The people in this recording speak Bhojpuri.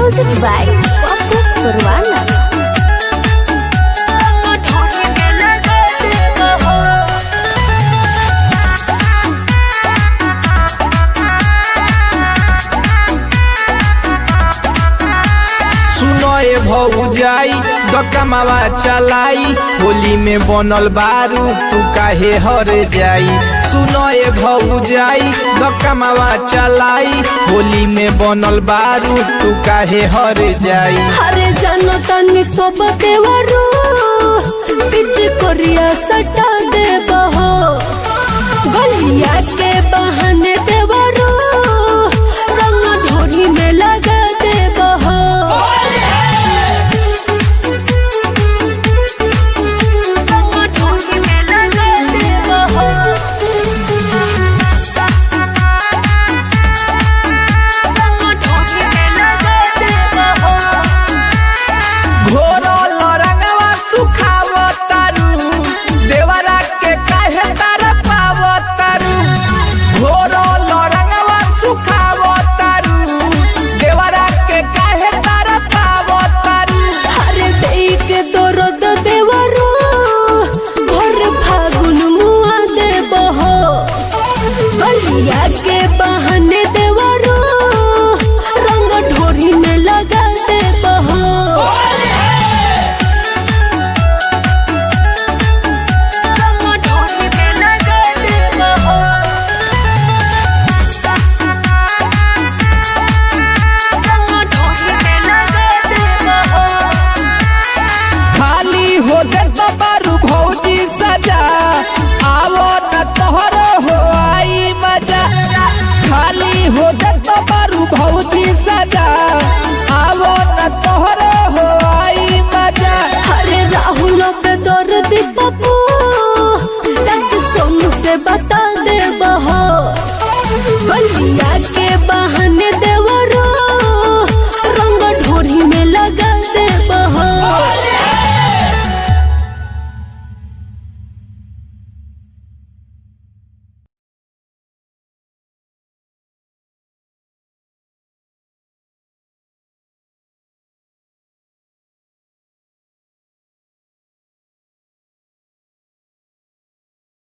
Music by Papu Purwana. सुनोए भौजाई दकमावा चलाई होली में बनल बारू तू काहे हर जाई। सुनोए भौजाई दकमावा चलाई होली में बनल बारू तू काहे हर जाई। हरे जनता नि सब देवरू पिच कोरिया सट